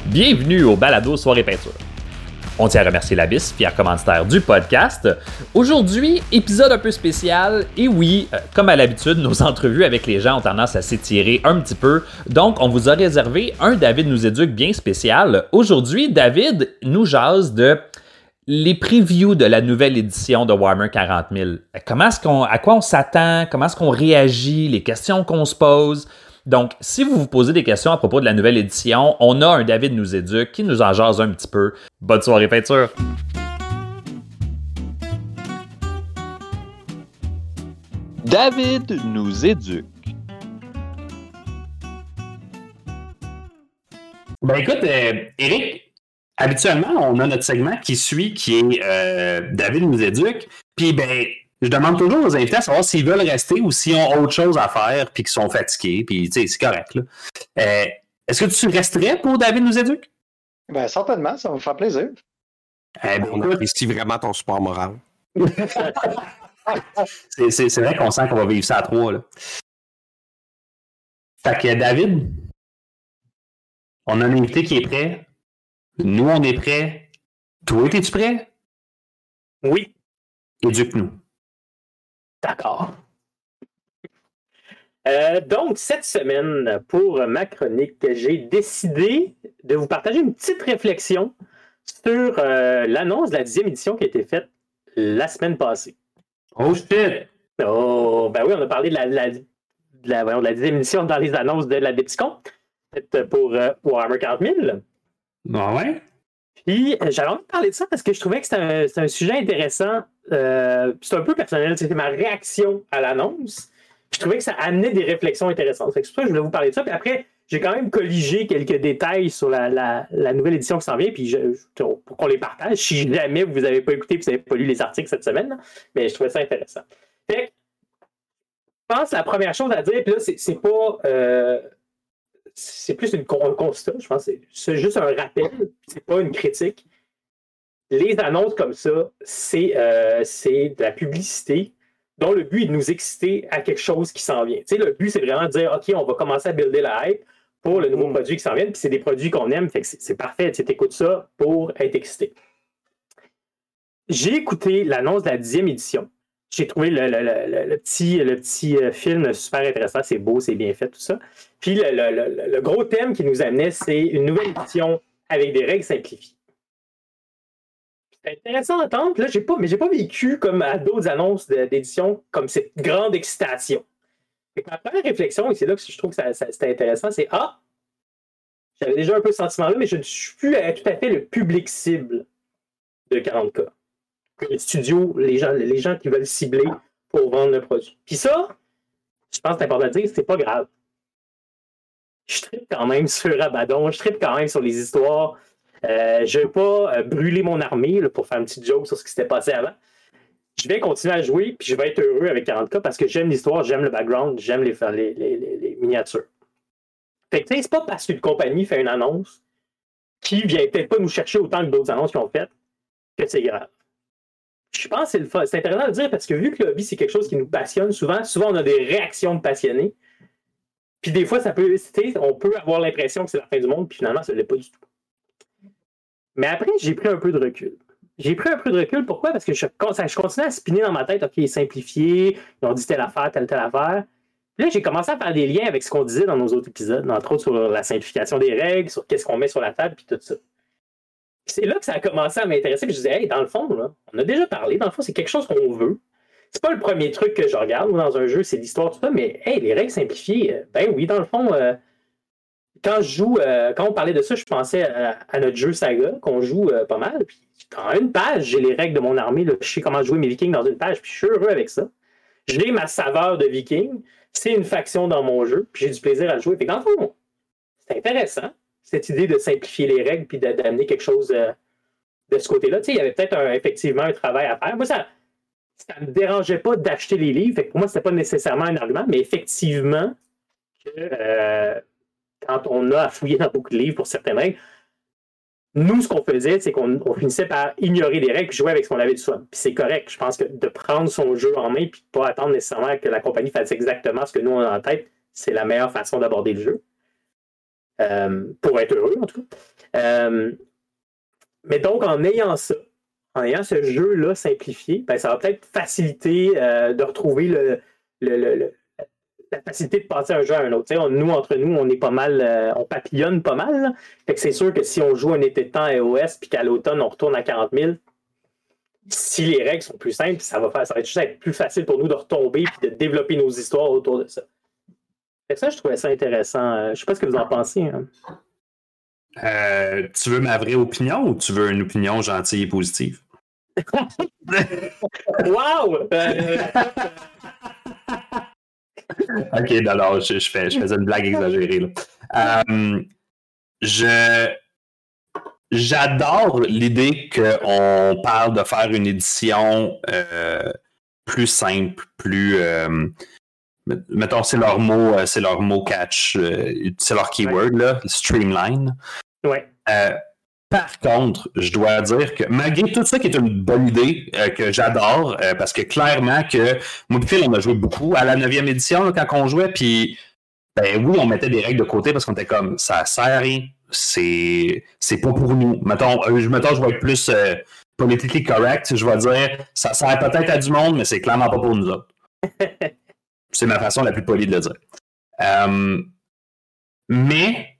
Bienvenue au balado Soirée Peinture. On tient à remercier l'Abysse, fier commanditaire du podcast. Aujourd'hui, épisode un peu spécial. Et oui, comme à l'habitude, nos entrevues avec les gens ont tendance à s'étirer un petit peu. Donc, on vous a réservé un David nous éduque bien spécial. Aujourd'hui, David nous jase de les previews de la nouvelle édition de Warhammer 40 000. À quoi on s'attend? Comment est-ce qu'on réagit? Les questions qu'on se pose? Donc, si vous vous posez des questions à propos de la nouvelle édition, on a un David nous éduque qui nous en jase un petit peu. Bonne soirée peinture! David nous éduque. Ben écoute, Eric, habituellement, on a notre segment qui suit, qui est David nous éduque. Puis ben, je demande toujours aux invités à savoir s'ils veulent rester ou s'ils ont autre chose à faire puis qu'ils sont fatigués. Puis tu sais, c'est correct, là. Est-ce que tu resterais pour David nous éduque? Ben certainement, ça va me faire plaisir. On apprécie vraiment ton support moral. c'est vrai qu'on sent qu'on va vivre ça à trois, là. Fait que David, on a un invité qui est prêt. Nous, on est prêts. Toi, es-tu prêt? Oui. Éduque-nous. D'accord. Donc, cette semaine, pour ma chronique, j'ai décidé de vous partager une petite réflexion sur l'annonce de la 10e édition qui a été faite la semaine passée. Oh shit! Oh, ben oui, on a parlé de la 10e édition dans les annonces de la Depticon, peut-être pour Warhammer 40 000. Ah ouais? Puis, j'avais envie de parler de ça parce que je trouvais que c'est un sujet intéressant. C'est un peu personnel, c'est ma réaction à l'annonce. Je trouvais que ça amenait des réflexions intéressantes. C'est pour ça que je voulais vous parler de ça. Puis après, j'ai quand même colligé quelques détails sur la nouvelle édition qui s'en vient, puis pour qu'on les partage. Si jamais vous n'avez pas écouté et vous n'avez pas lu les articles cette semaine, là, mais je trouvais ça intéressant. Fait que, je pense que la première chose à dire, puis là, c'est pas... c'est plus un constat, je pense. C'est juste un rappel, c'est pas une critique. Les annonces comme ça, c'est de la publicité dont le but est de nous exciter à quelque chose qui s'en vient. Tu sais, le but, c'est vraiment de dire, OK, on va commencer à builder la hype pour le nouveau produit qui s'en vient, puis c'est des produits qu'on aime, fait que c'est parfait. Tu écoutes ça pour être excité. J'ai écouté l'annonce de la 10e édition. J'ai trouvé le petit film super intéressant. C'est beau, c'est bien fait, tout ça. Puis le gros thème qui nous amenait, c'est une nouvelle édition avec des règles simplifiées. C'est intéressant à entendre. Là, j'ai pas vécu comme à d'autres annonces d'édition comme cette grande excitation. Ma première réflexion, et c'est là que je trouve que c'était intéressant, c'est j'avais déjà un peu ce sentiment-là, mais je ne suis plus tout à fait le public cible de 40K. Les studios, les gens qui veulent cibler pour vendre le produit. Puis ça, je pense que c'est important de dire, c'est pas grave. Je trippe quand même sur Abaddon, je trippe quand même sur les histoires. Je ne vais pas brûler mon armée là, pour faire un petit joke sur ce qui s'était passé avant. Je vais continuer à jouer, puis je vais être heureux avec 40K parce que j'aime l'histoire, j'aime le background, j'aime les miniatures. Fait que tu sais, c'est pas parce qu'une compagnie fait une annonce qui vient peut-être pas nous chercher autant que d'autres annonces qu'ils ont faites que c'est grave. Je pense que c'est intéressant de dire parce que vu que le hobby, c'est quelque chose qui nous passionne, souvent on a des réactions de passionnés. Puis des fois, on peut avoir l'impression que c'est la fin du monde, puis finalement, ça ne l'est pas du tout. Mais après, j'ai pris un peu de recul. Pourquoi? Parce que je continue à spinner dans ma tête, OK, simplifié, ils ont dit telle affaire. Puis là, j'ai commencé à faire des liens avec ce qu'on disait dans nos autres épisodes, entre autres sur la simplification des règles, sur qu'est-ce qu'on met sur la table, puis tout ça. C'est là que ça a commencé à m'intéresser. Puis je disais, hey, dans le fond, là, on a déjà parlé. Dans le fond, c'est quelque chose qu'on veut. C'est pas le premier truc que je regarde dans un jeu, c'est l'histoire, tout ça. Mais hey, les règles simplifiées, ben oui, dans le fond, quand on parlait de ça, je pensais à notre jeu Saga, qu'on joue pas mal. Puis dans une page, j'ai les règles de mon armée. Là, je sais comment jouer mes Vikings dans une page. Puis je suis heureux avec ça. J'ai ma saveur de Viking. C'est une faction dans mon jeu. Puis j'ai du plaisir à le jouer. Fait que dans le fond, c'est intéressant. Cette idée de simplifier les règles puis d'amener quelque chose de ce côté-là. Tu sais, il y avait peut-être effectivement un travail à faire. Moi, ça ne me dérangeait pas d'acheter les livres. Fait que pour moi, ce n'était pas nécessairement un argument, mais effectivement, quand on a à fouiller dans beaucoup de livres pour certaines règles, nous, ce qu'on faisait, c'est qu'on finissait par ignorer les règles et jouer avec ce qu'on avait du soi. Puis c'est correct. Je pense que de prendre son jeu en main et de ne pas attendre nécessairement que la compagnie fasse exactement ce que nous, on a en tête, c'est la meilleure façon d'aborder le jeu. pour être heureux, en tout cas. Mais donc, en ayant ce jeu-là simplifié, ben, ça va peut-être faciliter de retrouver la facilité de passer un jeu à un autre. Nous, entre nous, on est pas mal, on papillonne pas mal. Là. Fait que c'est sûr que si on joue un été de temps à iOS puis qu'à l'automne, on retourne à 40 000, si les règles sont plus simples, ça va juste être plus facile pour nous de retomber et de développer nos histoires autour de ça. Fait que ça, je trouvais ça intéressant. Je sais pas ce que vous en pensez. Hein. Tu veux ma vraie opinion ou tu veux une opinion gentille et positive? Wow! Ok, alors je faisais une blague exagérée. Là. J'adore l'idée qu'on parle de faire une édition plus simple, plus mettons, c'est leur mot catch, c'est leur keyword, là, streamline. Ouais. Par contre, je dois dire que malgré tout ça qui est une bonne idée, que j'adore, parce que clairement que moi et Phil, on a joué beaucoup à la 9e édition là, quand on jouait, puis ben oui, on mettait des règles de côté parce qu'on était comme ça sert à rien, c'est pas pour nous. Mettons, je vais être plus politically correct, je vais dire ça sert peut-être à du monde, mais c'est clairement pas pour nous autres. C'est ma façon la plus polie de le dire. Mais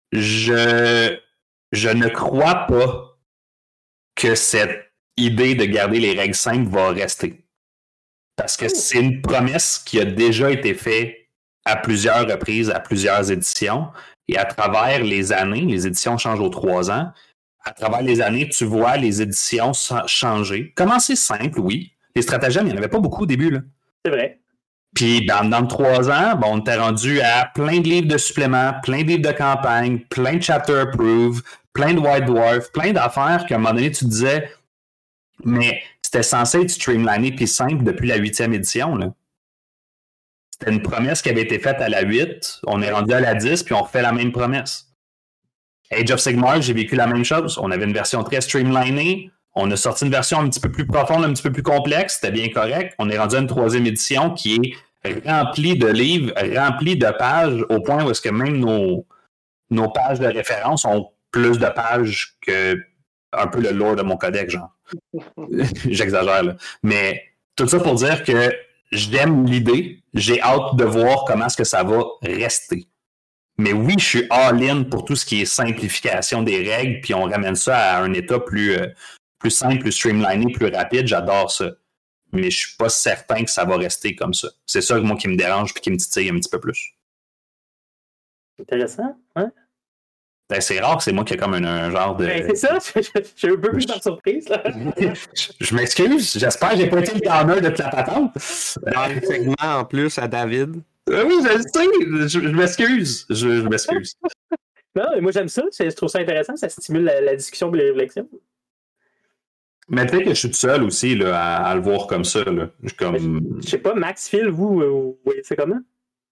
je ne crois pas que cette idée de garder les règles simples va rester. Parce que c'est une promesse qui a déjà été faite à plusieurs reprises, à plusieurs éditions. Et à travers les années, les éditions changent aux 3 ans. À travers les années, tu vois les éditions changer. Commencer simple, oui. Les stratagèmes, il n'y en avait pas beaucoup au début. Là. C'est vrai. Puis dans 3 ans, bon, on était rendu à plein de livres de suppléments, plein de livres de campagne, plein de chapter approve, plein de White Dwarf, plein d'affaires qu'à un moment donné, tu disais, mais c'était censé être streamliné puis simple depuis la 8e édition. Là. C'était une promesse qui avait été faite à la 8, on est rendu à la 10, puis on refait la même promesse. Age of Sigmar, j'ai vécu la même chose. On avait une version très streamlinée, on a sorti une version un petit peu plus profonde, un petit peu plus complexe, c'était bien correct. On est rendu à une 3e édition qui est remplie de livres, remplie de pages, au point où est-ce que même nos pages de référence ont plus de pages que un peu le lore de mon codex, genre. J'exagère, là. Mais tout ça pour dire que j'aime l'idée, j'ai hâte de voir comment est-ce que ça va rester. Mais oui, je suis all-in pour tout ce qui est simplification des règles, puis on ramène ça à un état plus simple, plus streamliné, plus rapide, j'adore ça. Mais je suis pas certain que ça va rester comme ça. C'est ça, moi, qui me dérange puis qui me titille un petit peu plus. Intéressant, hein? Ben, c'est rare que c'est moi qui ai comme un genre de... Ben, c'est ça, j'ai un peu plus de surprise, là. Je m'excuse, j'espère que j'ai pas été le downer de ta patente. Dans le segment, en plus, à David. Oui, je le sais, je m'excuse. Je m'excuse. Non, mais moi, j'aime ça, je trouve ça intéressant, ça stimule la discussion et les réflexions. Mais peut-être que je suis tout seul aussi là, à le voir comme ça. Là. Je sais pas, Max, Phil, vous voyez ça comment?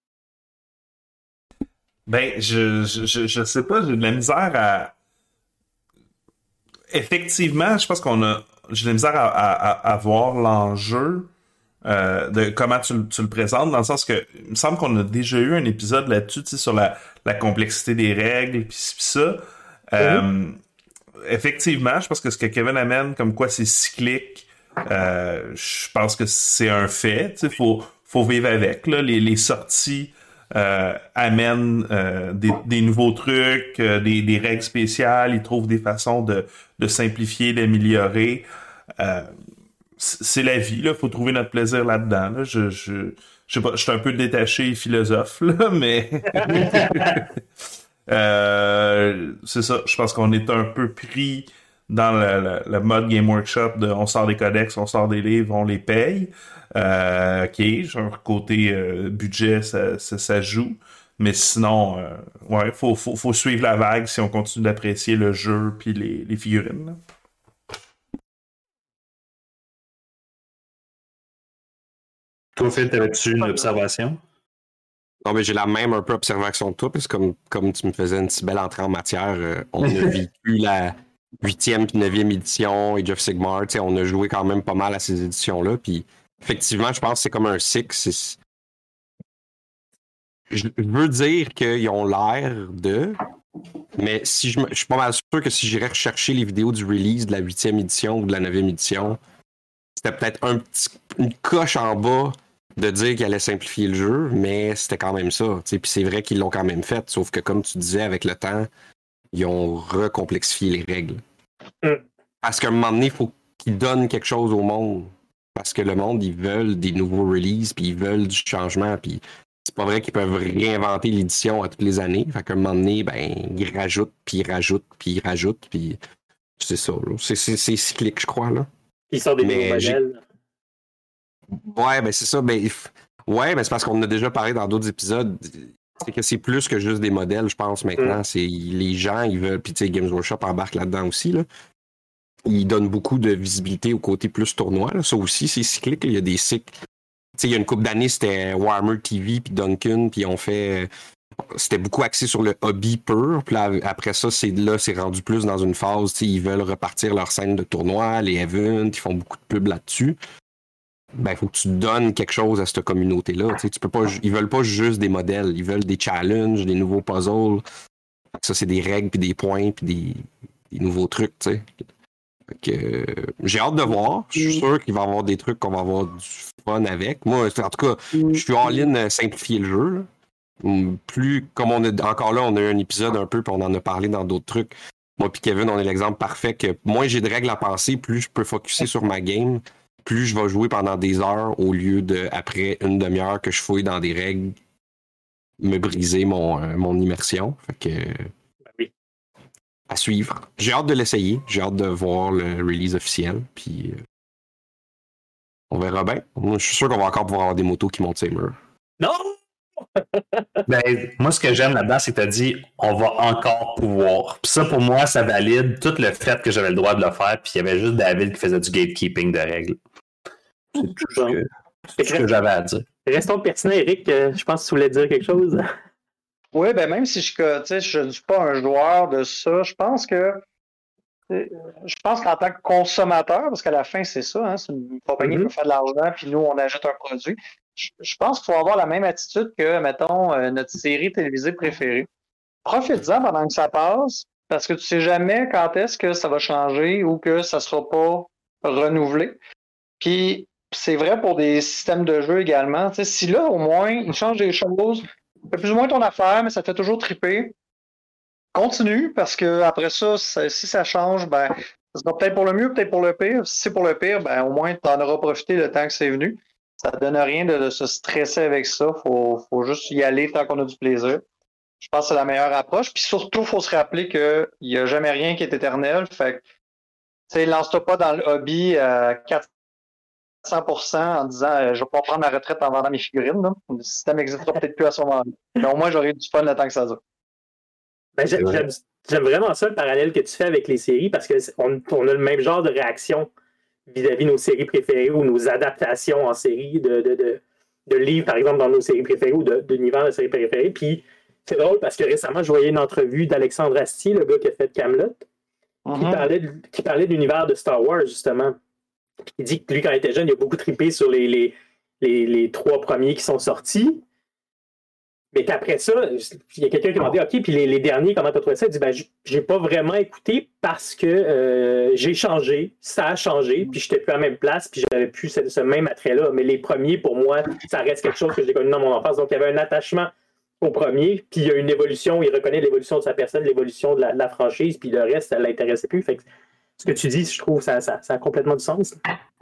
Ben, je sais pas, j'ai de la misère à... Effectivement, je pense j'ai de la misère à voir l'enjeu de comment tu le présentes, dans le sens que il me semble qu'on a déjà eu un épisode là-dessus, tu sais, sur la complexité des règles, puis ça. Effectivement, je pense que ce que Kevin amène, comme quoi c'est cyclique, je pense que c'est un fait. Tu sais, faut vivre avec. Là. Les sorties amènent des nouveaux trucs, des règles spéciales. Ils trouvent des façons de simplifier, d'améliorer. C'est la vie. Là, faut trouver notre plaisir là-dedans. Là. Je sais pas, je suis un peu détaché et philosophe, là, mais c'est ça. Je pense qu'on est un peu pris dans le mode Game Workshop de on sort des codex, on sort des livres, on les paye. OK, genre côté budget, ça joue. Mais sinon, ouais, faut suivre la vague si on continue d'apprécier le jeu puis les figurines. Là. Toi, Phil, t'avais-tu une observation? Non, mais j'ai la même un peu observation que toi, parce que comme tu me faisais une si belle entrée en matière, on a vécu la 8e puis 9e édition, Age of Sigmar, on a joué quand même pas mal à ces éditions-là, puis effectivement, je pense que c'est comme un cycle. Je veux dire qu'ils ont l'air de, Mais si je suis pas mal sûr que si j'irais rechercher les vidéos du release de la 8e édition ou de la 9e édition, c'était peut-être une coche en bas de dire qu'ils allaient simplifier le jeu, mais c'était quand même ça. Puis c'est vrai qu'ils l'ont quand même fait, sauf que comme tu disais, avec le temps, ils ont recomplexifié les règles. Parce qu'à un moment donné, il faut qu'ils donnent quelque chose au monde. Parce que le monde, ils veulent des nouveaux releases, puis ils veulent du changement, puis c'est pas vrai qu'ils peuvent réinventer l'édition à toutes les années. Fait qu'à un moment donné, ben, ils rajoutent, puis ils rajoutent, puis ils rajoutent, puis c'est ça. Là. C'est cyclique, je crois. Là. Ils sortent des nouveaux modèles. Ouais, ben c'est ça. Ben, ouais, ben c'est parce qu'on en a déjà parlé dans d'autres épisodes. C'est que c'est plus que juste des modèles, je pense, maintenant. C'est les gens, ils veulent. Puis tu sais, Games Workshop embarque là-dedans aussi. Là. Ils donnent beaucoup de visibilité au côté plus tournoi. Là. Ça aussi, c'est cyclique. Il y a des cycles. Tu sais, il y a une couple d'années, c'était Warhammer TV puis Duncan, puis on fait. C'était beaucoup axé sur le hobby pur. Puis là, après ça, c'est rendu plus dans une phase. Ils veulent repartir leur scène de tournoi, les events, ils font beaucoup de pubs là-dessus. Ben, il faut que tu donnes quelque chose à cette communauté-là. Tu peux pas, ils veulent pas juste des modèles, ils veulent des challenges, des nouveaux puzzles. Ça, c'est des règles, puis des points, puis des nouveaux trucs. T'sais. J'ai hâte de voir. Je suis sûr qu'il va y avoir des trucs qu'on va avoir du fun avec. Moi, en tout cas, je suis all-in à simplifier le jeu. Là. Plus, comme on a encore là, on a eu un épisode un peu, puis on en a parlé dans d'autres trucs. Moi puis Kevin, on est l'exemple parfait que moins j'ai de règles à penser, plus je peux focusser sur ma game. Plus je vais jouer pendant des heures au lieu de, après une demi-heure que je fouille dans des règles, me briser mon immersion. Fait que, oui. À suivre. J'ai hâte de l'essayer. J'ai hâte de voir le release officiel. Puis on verra bien. Moi, je suis sûr qu'on va encore pouvoir avoir des motos qui montent ces murs. Non! Ben, moi, ce que j'aime là-dedans, c'est que tu as dit on va encore pouvoir. Puis ça, pour moi, ça valide tout le fait que j'avais le droit de le faire. Puis il y avait juste David qui faisait du gatekeeping de règles. C'est tout ce que j'avais à dire. Restons pertinents, Eric. Je pense que tu voulais dire quelque chose. Oui, ben même si je ne suis pas un joueur de ça, je pense qu'en tant que consommateur, parce qu'à la fin, c'est ça, hein, c'est une compagnie qui peut faire de l'argent, puis nous, on ajoute un produit. Je pense qu'il faut avoir la même attitude que, mettons, notre série télévisée préférée. Profite-en pendant que ça passe, parce que tu sais jamais quand est-ce que ça va changer ou que ça ne sera pas renouvelé. Puis, c'est vrai pour des systèmes de jeu également. T'sais, si là, au moins, ils changent des choses, c'est plus ou moins ton affaire, mais ça te fait toujours triper. Continue, parce que après ça, si ça change, ben, ça sera peut-être pour le mieux, peut-être pour le pire. Si c'est pour le pire, ben, au moins, tu en auras profité le temps que c'est venu. Ça ne donne rien de se stresser avec ça. Faut juste y aller tant qu'on a du plaisir. Je pense que c'est la meilleure approche. Puis surtout, il faut se rappeler qu'il n'y a jamais rien qui est éternel. Fait que, lance-toi pas dans le hobby à 400% en disant je vais pas prendre ma retraite en vendant mes figurines. Là. Le système n'existera peut-être plus à ce moment-là. Mais au moins, j'aurai du fun le temps que ça dure. Ben, j'aime vraiment ça, le parallèle que tu fais avec les séries, parce qu'on a le même genre de réaction vis-à-vis de nos séries préférées ou nos adaptations en série de livres, par exemple, dans nos séries préférées ou d'univers de séries préférées. Puis c'est drôle parce que récemment, je voyais une entrevue d'Alexandre Astier, le gars qui a fait Kaamelott, qui parlait de l'univers de Star Wars, justement. Il dit que lui, quand il était jeune, il a beaucoup trippé sur les 3 premiers qui sont sortis. Mais qu'après ça, il y a quelqu'un qui m'a dit OK, puis les derniers, comment tu as trouvé ça? Il dit ben, j'ai pas vraiment écouté parce que j'ai changé, ça a changé, puis j'étais plus à la même place, puis j'avais plus ce même attrait-là. Mais les premiers, pour moi, ça reste quelque chose que j'ai connu dans mon enfance. Donc, il y avait un attachement au premier, puis il y a une évolution, il reconnaît l'évolution de sa personne, l'évolution de la franchise, puis le reste, ça ne l'intéressait plus. Fait que ce que tu dis, je trouve, ça a complètement du sens.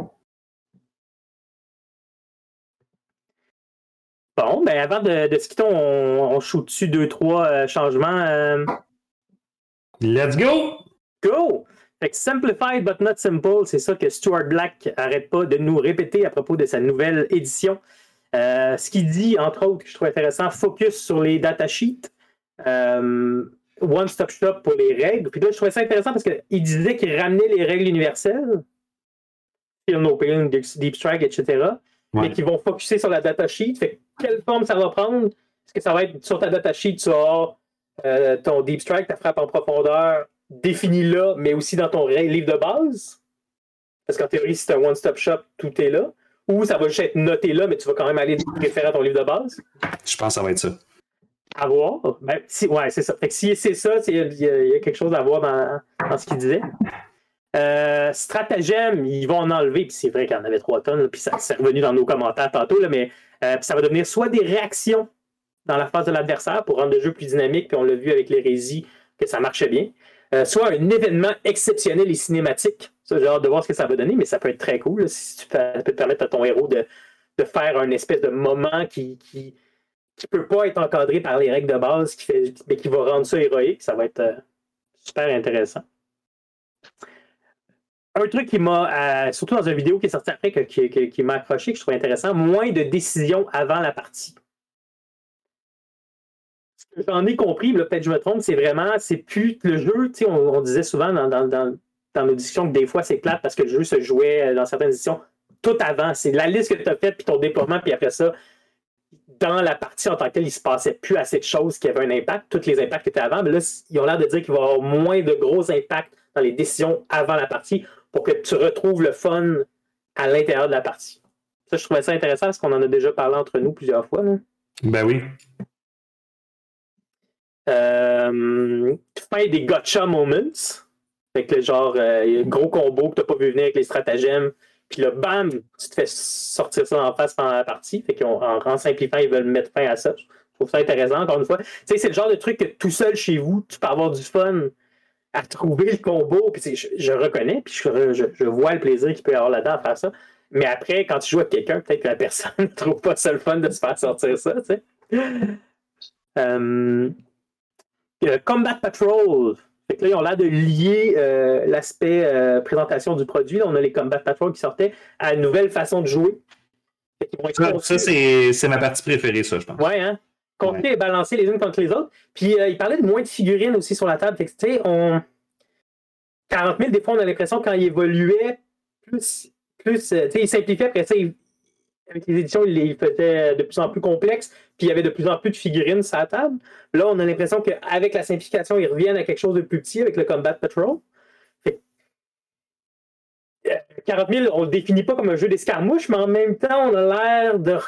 Bon, ben avant de se quitter, on shoot dessus 2-3 changements. Let's go! Go! Fait que simplified but not simple, c'est ça que Stuart Black arrête pas de nous répéter à propos de sa nouvelle édition. Ce qu'il dit, entre autres, que je trouve intéressant, focus sur les datasheets, one-stop shop pour les règles. Puis là, je trouvais ça intéressant parce qu'il disait qu'il ramenait les règles universelles, Feel No Pain, Deep Strike, etc., mais qui vont focuser sur la datasheet. Fait que quelle forme ça va prendre? Est-ce que ça va être sur ta datasheet, tu as ton Deep Strike, ta frappe en profondeur définie là, mais aussi dans ton livre de base? Parce qu'en théorie, si c'est un one-stop shop, tout est là. Ou ça va juste être noté là, mais tu vas quand même aller référer à ton livre de base? Je pense que ça va être ça. À voir. Ben, ouais, c'est ça. Fait que si c'est ça, il y a quelque chose à voir dans ce qu'il disait. Stratagème, ils vont en enlever, puis c'est vrai qu'il y en avait 3 tonnes, puis ça c'est revenu dans nos commentaires tantôt, là, mais ça va devenir soit des réactions dans la phase de l'adversaire pour rendre le jeu plus dynamique, puis on l'a vu avec l'hérésie que ça marchait bien, soit un événement exceptionnel et cinématique. Ça, j'ai hâte de voir ce que ça va donner, mais ça peut être très cool là, si tu peux te permettre à ton héros de faire un espèce de moment qui peut pas être encadré par les règles de base, mais qui va rendre ça héroïque. Ça va être super intéressant. Un truc qui m'a, surtout dans une vidéo qui est sortie après, qui m'a accroché, que je trouve intéressant, moins de décisions avant la partie. Ce que j'en ai compris, peut-être que je me trompe, c'est plus le jeu, on disait souvent dans nos discussions que des fois c'est plate parce que le jeu se jouait dans certaines éditions tout avant. C'est la liste que tu as faite, puis ton déploiement, puis après ça, dans la partie en tant que telle, il ne se passait plus assez de choses qui avaient un impact, tous les impacts qui étaient avant, mais là, ils ont l'air de dire qu'il va y avoir moins de gros impacts dans les décisions avant la partie pour que tu retrouves le fun à l'intérieur de la partie. Ça, je trouvais ça intéressant parce qu'on en a déjà parlé entre nous plusieurs fois. Là. Ben oui. Fin des gotcha moments. Fait que genre, il y a un gros combo que tu n'as pas vu venir avec les stratagèmes. Puis là, bam, tu te fais sortir ça en face pendant la partie. Fait qu'en simplifiant, ils veulent mettre fin à ça. Je trouve ça intéressant, encore une fois. Tu sais, c'est le genre de truc que tout seul chez vous, tu peux avoir du fun à trouver le combo. Puis je reconnais, puis je vois le plaisir qu'il peut y avoir là-dedans à faire ça. Mais après, quand tu joues avec quelqu'un, peut-être que la personne ne trouve pas ça le fun de se faire sortir ça, tu sais. Combat Patrol. Fait que là, ils ont l'air de lier l'aspect présentation du produit. Là, on a les Combat Patrol qui sortaient à une nouvelle façon de jouer. Ça c'est ma partie préférée, ça, je pense. Ouais, hein? Compter et balancer les unes contre les autres. Puis, il parlait de moins de figurines aussi sur la table. Fait que, tu sais, 40 000, des fois, on a l'impression quand il évoluait, plus tu sais, il simplifiait. Après ça, avec les éditions, il les faisait de plus en plus complexes, puis il y avait de plus en plus de figurines sur la table. Là, on a l'impression qu'avec la simplification, ils reviennent à quelque chose de plus petit avec le Combat Patrol. Fait, 40 000, on le définit pas comme un jeu d'escarmouche, mais en même temps, on a l'air de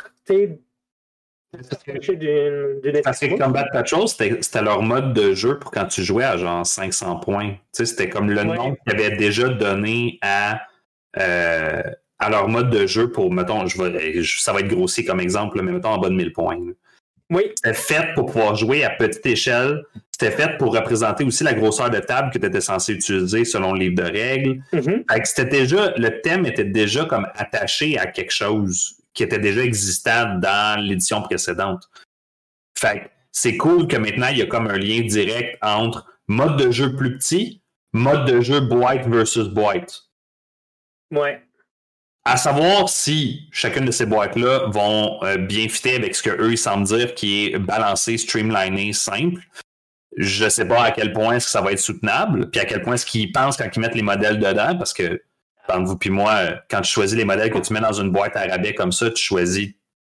parce que Combat Patrol, c'était leur mode de jeu pour quand tu jouais à genre 500 points. Tu sais, c'était comme le nombre qu'ils avaient déjà donné à leur mode de jeu pour, mettons, ça va être grossier comme exemple, mais mettons en bas de 1000 points. Là. Oui. C'était fait pour pouvoir jouer à petite échelle. C'était fait pour représenter aussi la grosseur de table que tu étais censé utiliser selon le livre de règles. Mm-hmm. Le thème était déjà comme attaché à quelque chose qui était déjà existant dans l'édition précédente. Fait que c'est cool que maintenant, il y a comme un lien direct entre mode de jeu plus petit, mode de jeu boîte versus boîte. Ouais. À savoir si chacune de ces boîtes-là vont bien fitter avec ce qu'eux, ils semblent dire qui est balancé, streamliné, simple. Je sais pas à quel point est-ce que ça va être soutenable, puis à quel point est-ce qu'ils pensent quand ils mettent les modèles dedans, parce que, entre vous puis moi, quand tu choisis les modèles que tu mets dans une boîte à rabais comme ça, tu choisis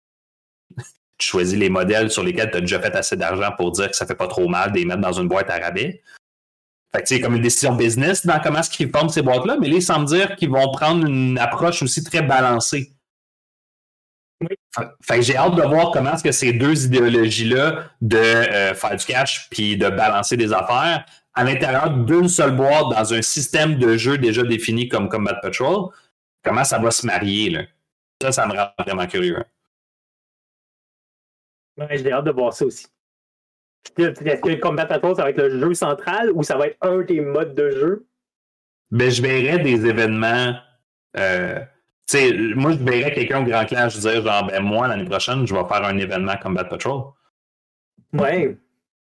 les modèles sur lesquels tu as déjà fait assez d'argent pour dire que ça fait pas trop mal de les mettre dans une boîte à rabais. Fait que c'est comme une décision business dans comment est-ce qu'ils forment ces boîtes-là, mais là, ils semblent dire qu'ils vont prendre une approche aussi très balancée. Oui. Fait que j'ai hâte de voir comment est-ce que ces deux idéologies-là de faire du cash puis de balancer des affaires à l'intérieur d'une seule boîte dans un système de jeu déjà défini comme Combat Patrol, comment ça va se marier, là. Ça me rend vraiment curieux. Hein. Ouais, j'ai hâte de voir ça aussi. Est-ce que le Combat Patrol, ça va être le jeu central ou ça va être un des modes de jeu? Ben, je verrais des événements. Moi, je verrais quelqu'un au Grand Clash dire genre, ben, moi, l'année prochaine, je vais faire un événement Combat Patrol. Ouais.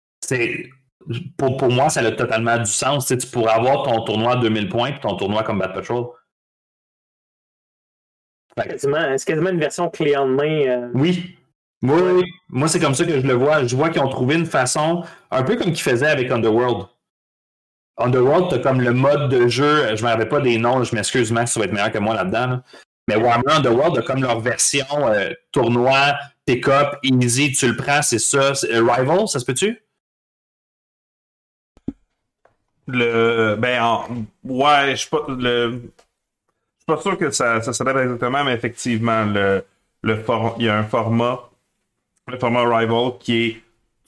Pour moi, ça a totalement du sens. Tu pourrais avoir ton tournoi à 2000 points et ton tournoi Combat Patrol. C'est quasiment une version clé en main. Oui. Oui. Moi, c'est comme ça que je le vois. Je vois qu'ils ont trouvé une façon, un peu comme qu'ils faisaient avec Underworld. Underworld, t'as comme le mode de jeu, je ne me rappelle pas des noms, je m'excuse, Max, ça va être meilleur que moi là-dedans. Là. Mais Warhammer Underworld a comme leur version tournoi, pick-up, easy, tu le prends, c'est ça. Rival, ça se peut-tu? Ouais, je suis pas sûr que ça s'adapte exactement, mais effectivement, il y a un format, le format Rival qui est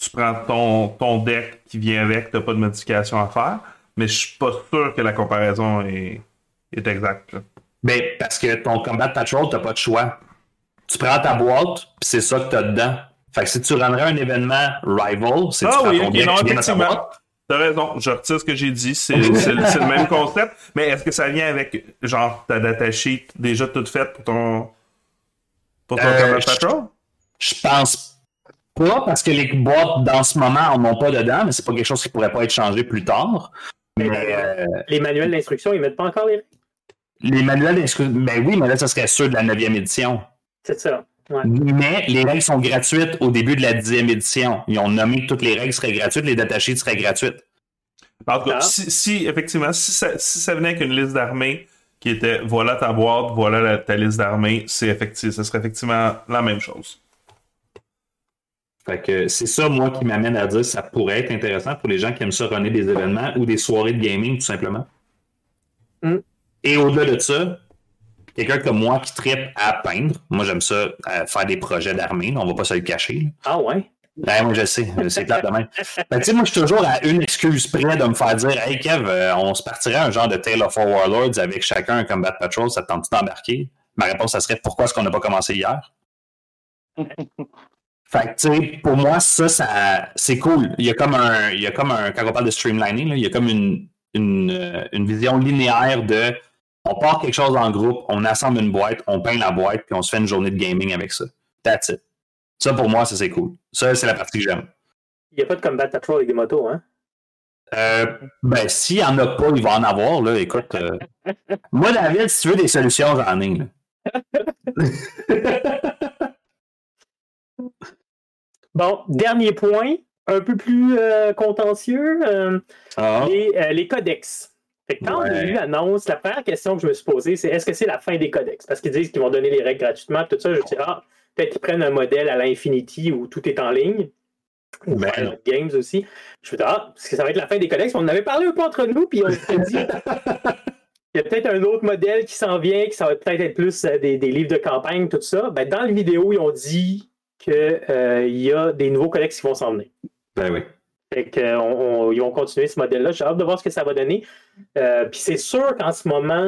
tu prends ton deck qui vient avec, t'as pas de modification à faire. Mais je suis pas sûr que la comparaison est exacte. Là. Ben, parce que ton Combat Patrol, t'as pas de choix. Tu prends ta boîte, puis c'est ça que t'as dedans. Fait que si tu rendrais un événement Rival, c'est tu prends ton deck non, qui vient dans ta boîte. T'as raison, je retire ce que j'ai dit, c'est le même concept, mais est-ce que ça vient avec, genre, ta datasheet déjà toute faite pour ton Combat Patrol? Je pense pas, parce que les boîtes, dans ce moment, en ont pas dedans, mais c'est pas quelque chose qui pourrait pas être changé plus tard. Mais, les manuels d'instruction, ils mettent pas encore les règles? Les manuels d'instruction, ben oui, mais là, ça serait ceux de la 9e édition. C'est ça. Ouais. Mais les règles sont gratuites au début de la 10e édition. Ils ont nommé que toutes les règles seraient gratuites, les datasheets seraient gratuites. En tout cas, effectivement, si ça venait avec une liste d'armées qui était voilà ta boîte, voilà ta liste d'armées, ce serait effectivement la même chose. Fait que c'est ça, moi, qui m'amène à dire que ça pourrait être intéressant pour les gens qui aiment ça runner des événements ou des soirées de gaming, tout simplement. Et au-delà de ça, quelqu'un comme moi qui trippe à peindre, moi j'aime ça faire des projets d'armée, on va pas se le cacher. Là. Ah ouais? Ben, moi je sais, c'est clair de même. Ben, tu sais, moi je suis toujours à une excuse près de me faire dire Hey Kev, on se partirait un genre de Tale of Four Warlords avec chacun un Combat Patrol, ça te tente-tu d'embarquer? Ma réponse, ça serait pourquoi est-ce qu'on n'a pas commencé hier? Fait que, tu sais, pour moi, ça c'est cool. Il y a comme un, quand on parle de streamlining, là, il y a comme une vision linéaire de on part quelque chose en groupe, on assemble une boîte, on peint la boîte, puis on se fait une journée de gaming avec ça. That's it. Ça, pour moi, ça, c'est cool. Ça, c'est la partie que j'aime. Il n'y a pas de Combat Patrol avec des motos, hein? Ben, s'il n'y en a pas, il va en avoir, là. Écoute, moi, David, si tu veux des solutions, j'en ai, là. Bon, dernier point, un peu plus contentieux, les codex. Fait que quand on a eu l'annonce, la première question que je me suis posée, c'est est-ce que c'est la fin des codex? Parce qu'ils disent qu'ils vont donner les règles gratuitement, tout ça. Je me dis, peut-être qu'ils prennent un modèle à l'Infinity où tout est en ligne. Ou Final Games aussi. Je me dis, parce que ça va être la fin des codex. On en avait parlé un peu entre nous, puis on s'est dit, il y a peut-être un autre modèle qui s'en vient, qui ça va peut-être être plus des livres de campagne, tout ça. Ben, dans la vidéo, ils ont dit qu'il y a des nouveaux codex qui vont s'en venir. Ben oui. Fait qu'ils vont continuer ce modèle-là. J'ai hâte de voir ce que ça va donner. Puis c'est sûr qu'en ce moment,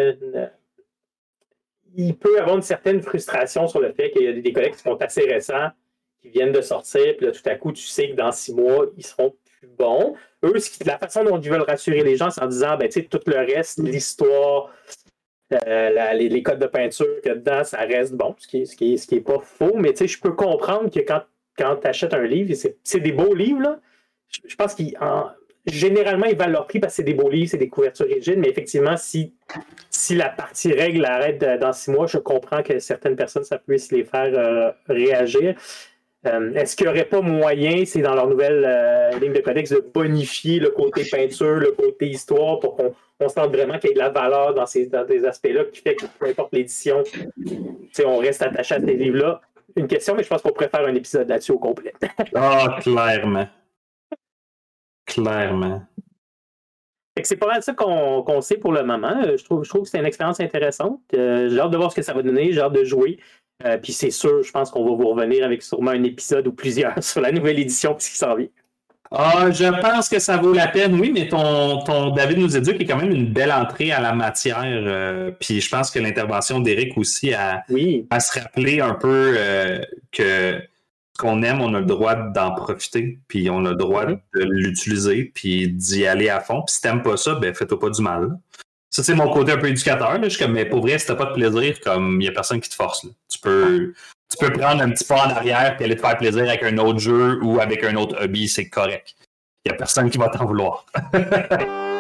il peut y avoir une certaine frustration sur le fait qu'il y a des codex qui sont assez récents, qui viennent de sortir, puis là, tout à coup, tu sais que dans 6 mois, ils seront plus bons. Eux, la façon dont ils veulent rassurer les gens, c'est en disant, ben, tu sais, tout le reste, l'histoire, les codes de peinture que dedans, ça reste bon, ce qui est pas faux, mais tu sais, je peux comprendre que quand tu achètes un livre, c'est des beaux livres, là, je pense généralement, ils valent leur prix parce que c'est des beaux livres, c'est des couvertures rigides, mais effectivement, si la partie règle arrête dans 6 mois, je comprends que certaines personnes, ça puisse les faire réagir. Est-ce qu'il n'y aurait pas moyen, c'est dans leur nouvelle ligne de codex, de bonifier le côté peinture, le côté histoire, pour qu'on sente vraiment qu'il y ait de la valeur dans ces aspects-là, qui fait que peu importe l'édition, on reste attaché à ces livres-là? Une question, mais je pense qu'on pourrait faire un épisode là-dessus au complet. Clairement. Clairement. C'est pas mal ça qu'on sait pour le moment. Je trouve que c'est une expérience intéressante. J'ai hâte de voir ce que ça va donner. J'ai hâte de jouer. Puis c'est sûr, je pense qu'on va vous revenir avec sûrement un épisode ou plusieurs sur la nouvelle édition puis ce qui s'en vient. Je pense que ça vaut la peine, oui, mais ton David nous éduque est quand même une belle entrée à la matière. Puis je pense que l'intervention d'Éric aussi à se rappeler un peu que ce qu'on aime, on a le droit d'en profiter, puis on a le droit de l'utiliser, puis d'y aller à fond. Puis si t'aimes pas ça, ben fais-toi pas du mal. Là. Ça, c'est mon côté un peu éducateur. Là. Je suis comme, mais pour vrai, si t'as pas de plaisir, comme il y a personne qui te force. Là. Tu peux prendre un petit pas en arrière puis aller te faire plaisir avec un autre jeu ou avec un autre hobby, c'est correct. Il y a personne qui va t'en vouloir.